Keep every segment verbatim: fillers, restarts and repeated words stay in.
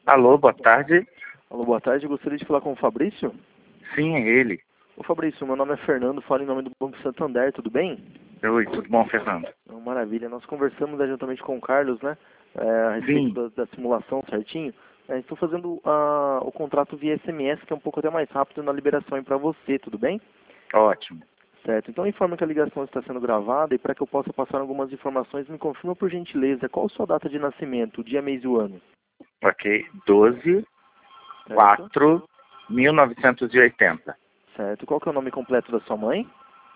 Alô, boa tarde. Alô, boa tarde. Eu gostaria de falar com o Fabrício. Sim, é ele. Ô Fabrício, meu nome é Fernando, falo em nome do Banco Santander, tudo bem? Oi, tudo bom, Fernando? Oh, maravilha. Nós conversamos né, juntamente com o Carlos, né? É, a respeito Sim. da, da simulação certinho. É, estou fazendo ah, o contrato via S M S, que é um pouco até mais rápido na liberação para você, tudo bem? Ótimo. Certo. Então informa que a ligação está sendo gravada e para que eu possa passar algumas informações, me confirma por gentileza qual a sua data de nascimento, o dia, mês e o ano. Ok. doze, Certo? quatro, mil novecentos e oitenta. Certo. Qual que é o nome completo da sua mãe?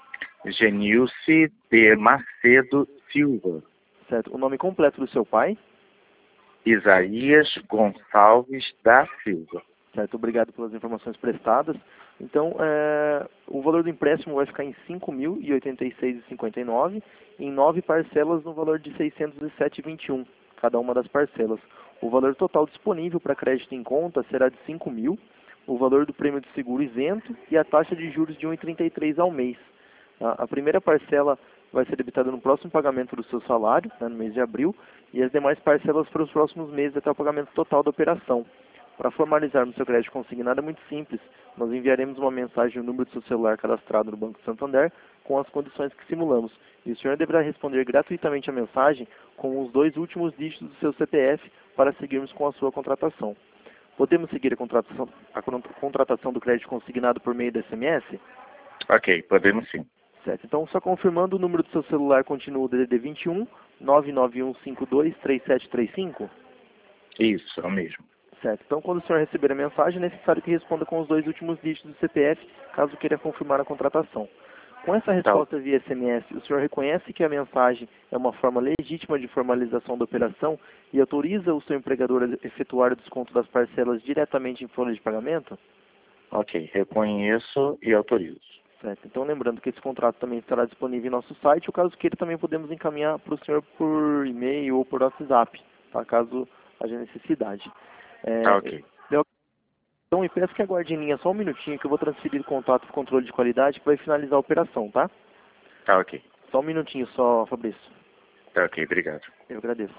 Genilce de Macedo Silva. Certo. O nome completo do seu pai? Isaías Gonçalves da Silva. Certo, obrigado pelas informações prestadas. Então, é, o valor do empréstimo vai ficar em cinco mil e oitenta e seis reais e cinquenta e nove centavos, em nove parcelas no valor de seiscentos e sete reais e vinte e um centavos, cada uma das parcelas. O valor total disponível para crédito em conta será de cinco mil, o valor do prêmio de seguro isento e a taxa de juros de um vírgula trinta e três ao mês. A, a primeira parcela vai ser debitada no próximo pagamento do seu salário, né, no mês de abril, e as demais parcelas para os próximos meses até o pagamento total da operação. Para formalizarmos seu crédito consignado é muito simples. Nós enviaremos uma mensagem no número do seu celular cadastrado no Banco Santander com as condições que simulamos. E o senhor deverá responder gratuitamente a mensagem com os dois últimos dígitos do seu C P F para seguirmos com a sua contratação. Podemos seguir a contratação, a contratação do crédito consignado por meio do S M S? Ok, podemos sim. Certo. Então, só confirmando, o número do seu celular continua o D D D vinte e um, nove nove um cinco dois, três sete três cinco? Isso, é o mesmo. Certo. Então, quando o senhor receber a mensagem, é necessário que responda com os dois últimos dígitos do C P F, caso queira confirmar a contratação. Com essa resposta via S M S, o senhor reconhece que a mensagem é uma forma legítima de formalização da operação e autoriza o seu empregador a efetuar o desconto das parcelas diretamente em folha de pagamento? Ok, reconheço e autorizo. Certo. Então, lembrando que esse contrato também estará disponível em nosso site, o caso queira também podemos encaminhar para o senhor por e-mail ou por WhatsApp, tá? Caso haja necessidade. É, Tá ok. eu, então, eu peço que aguarde em linha só um minutinho que eu vou transferir o contato para o controle de qualidade que vai finalizar a operação, tá? Tá ok. Só um minutinho só, Fabrício. Tá ok, obrigado. Eu agradeço.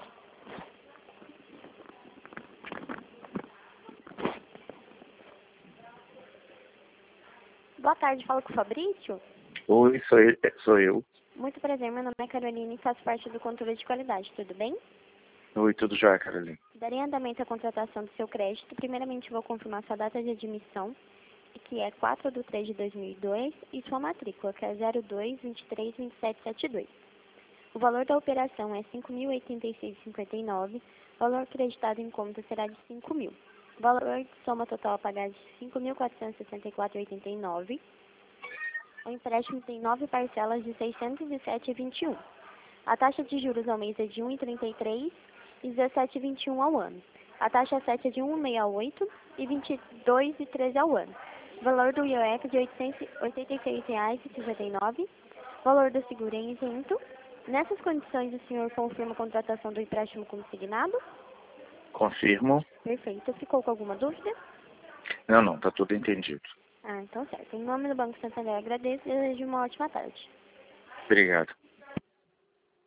Boa tarde, falo com o Fabrício. Oi, sou eu. Sou eu. Muito prazer, meu nome é Carolina e faço parte do controle de qualidade, tudo bem? Oi, tudo jóia, Carolina? Darei andamento à contratação do seu crédito. Primeiramente, vou confirmar sua data de admissão, que é quatro de três de dois mil e dois, e sua matrícula, que é zero dois, vinte e três, vinte e sete, setenta e dois. O valor da operação é cinco mil e oitenta e seis reais e cinquenta e nove centavos. O valor acreditado em conta será de cinco mil. O valor de soma total a pagar é de cinco mil quatrocentos e sessenta e quatro reais e oitenta e nove centavos. O empréstimo tem nove parcelas de seiscentos e sete reais e vinte e um centavos. A taxa de juros ao mês é de um vírgula trinta e três e dezessete vírgula vinte e um ao ano. A taxa sete é de um vírgula sessenta e oito e vinte e dois vírgula treze ao ano. O valor do I O F é de oitocentos e oitenta e seis reais e cinquenta e nove centavos. O valor do seguro é isento. Nessas condições, o senhor confirma a contratação do empréstimo consignado? Confirmo. Perfeito. Ficou com alguma dúvida? Não, não, tá tudo entendido. Ah, então certo. Em nome do Banco Santander, agradeço e desejo uma ótima tarde. Obrigado.